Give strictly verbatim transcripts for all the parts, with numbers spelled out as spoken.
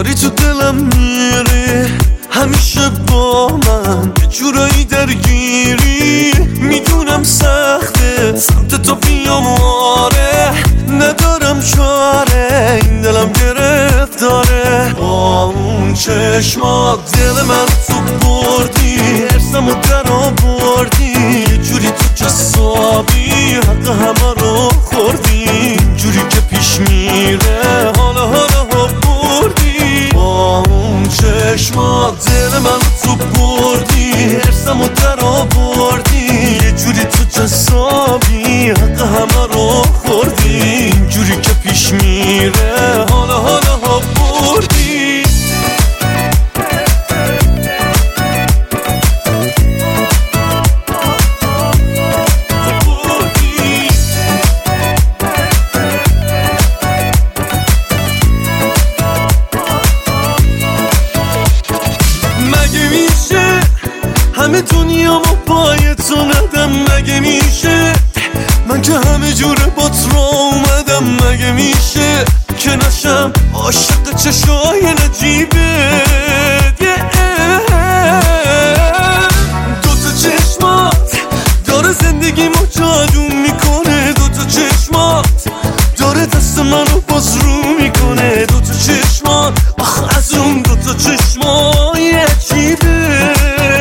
داری تو دلم میری، همیشه با من یه جورایی درگیری. میدونم سخته سمت تو بیام، آره ندارم چاره، این دلم گرفتاره. با اون چشمات دل من تو بردی، ارسمو در آوردی، یه جوری تو جسابی حق همه رو خوردی. جوری که پیش میره حالا حالا بردی. با اون چشمات دل من تو بردی، ارسمو در آوردی، یه جوری تو جسابی حق همه رو خوردی. جوری که پیش میره حالا حالا بردی. همه دنیا ما پای تو ندم، مگه میشه؟ من که همه جوره با تو اومدم، مگه میشه که نشم عاشق چشای نجیبت؟ دوتا چشمات داره زندگیمو جادو میکنه، دوتا چشمات داره دست منو باز رو میکنه. دوتا چشمات آخ از اون دوتا چشمای عجیبه.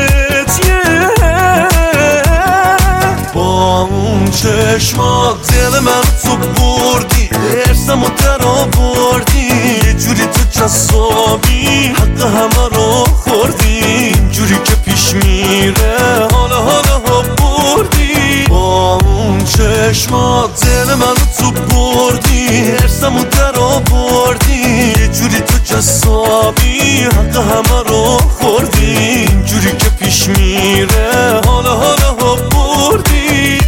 چشمات دل من تو بردی، ارسمو در آوردی، یه جوری تو جسابی حق همه رو خوردی. جوری که پیش میره حالا حالا بردی. با اون چشمات دل من تو بردی، ارسمو در آوردی، یه جوری تو جسابی حق همه رو خوردی. جوری که پیش میره حالا حالا بردی.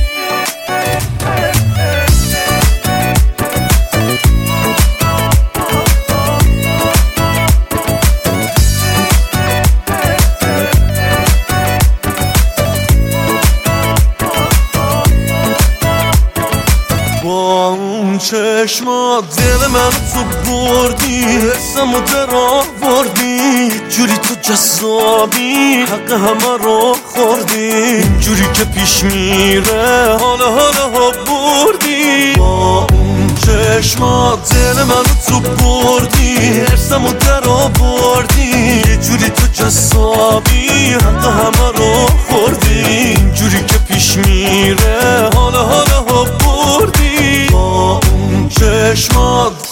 با اون چشمات دل من تو بردی، حسمو در آوردی، جوری تو جسابی حق همه رو خوردی. جوری که پیش میره حالا حالا بردی. با اون چشمات دل من تو بردی، حسمو در آوردی، یه جوری تو جسابی حق همه رو خوردی. جوری که پیش میره حالا حالا بردی. با اون چشمات